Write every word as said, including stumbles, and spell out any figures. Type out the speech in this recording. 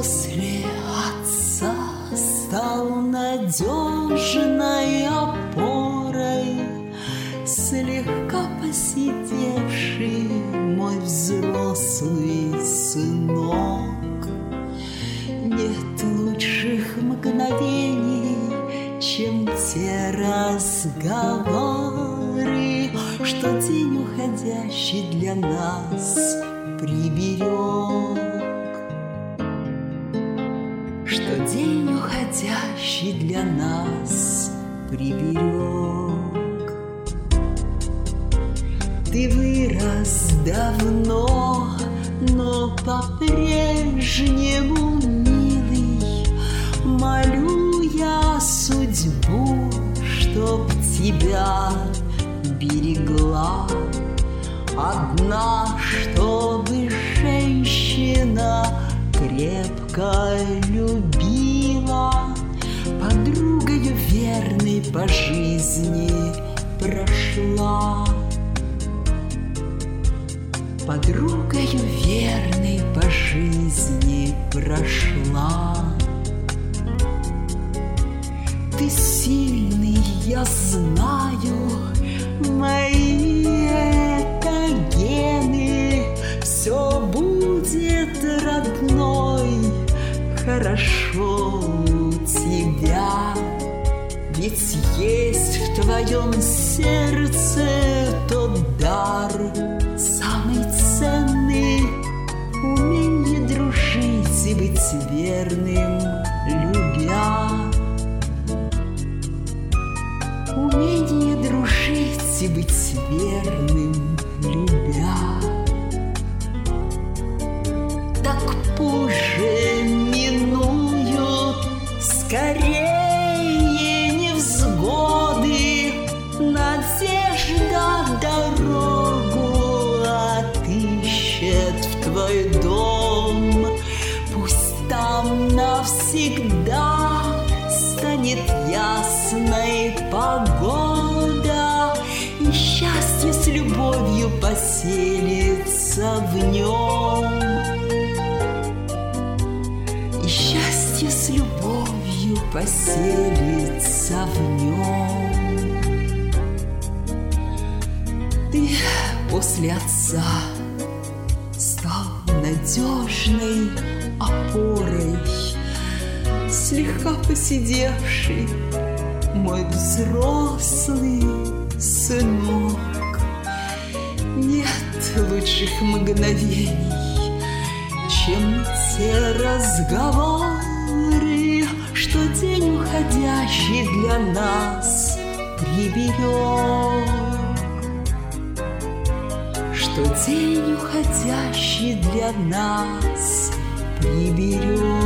после отца стал надежной опорой, слегка посидевший мой взрослый сынок. Нет лучших мгновений, чем те разговоры, что день уходящий для нас приберег. Что день уходящий для нас приберег. Ты вырос давно, но по-прежнему милый. Молю я судьбу, чтоб тебя берегла. Одна, чтобы женщина крепко любила, подругою верной по жизни прошла. Подругою верной по жизни прошла. Ты сильный, я знаю, мои это гены. Все будет, родной, хорошо у тебя. Ведь есть в твоем сердце тот дар, самый ценный, умение дружить и быть верным, любя. Умение дружить и быть верным, любя. Так позже минуют скорее невзгоды, надежда дорогу отыщет в твой дом. Пусть там навсегда станет ясной погода, и счастье с любовью поселится в нем. И счастье с любовью поселится в нем. Ты после отца стал надежной опорой, слегка посидевший мой взрослый сынок. Нет лучших мгновений, чем те разговоры, что день уходящий для нас приберег. Что день уходящий для нас приберег.